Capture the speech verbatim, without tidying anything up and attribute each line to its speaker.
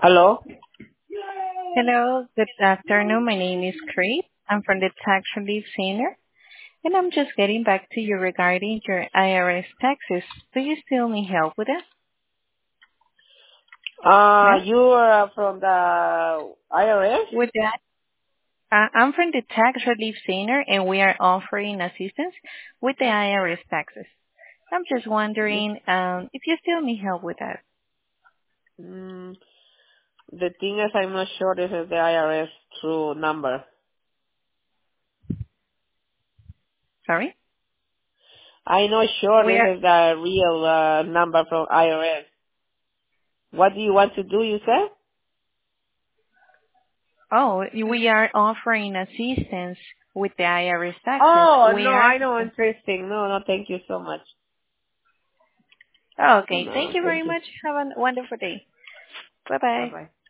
Speaker 1: Hello?
Speaker 2: Hello, good afternoon. My name is Chris. I'm from the Tax Relief Center, and I'm just getting back to you regarding your I R S taxes. Do you still need help with that,
Speaker 1: Uh,
Speaker 2: ma'am?
Speaker 1: you are from the I R S?
Speaker 2: With that, uh, I'm from the Tax Relief Center, and we are offering assistance with the I R S taxes. I'm just wondering um, if you still need help with that.
Speaker 1: Mm, the thing is, I'm not sure this is the I R S true number.
Speaker 2: Sorry?
Speaker 1: I'm not sure
Speaker 2: We
Speaker 1: this
Speaker 2: are,
Speaker 1: is the real uh, number from I R S. What do you want to do, you said?
Speaker 2: oh, we are offering assistance with the I R S taxes.
Speaker 1: Oh,
Speaker 2: We
Speaker 1: no,
Speaker 2: are
Speaker 1: I know, interesting. No, no, thank you so much.
Speaker 2: Okay. Thank
Speaker 1: No,
Speaker 2: you very
Speaker 1: thank you.
Speaker 2: much. Have a wonderful day. Bye-bye.
Speaker 1: Bye-bye.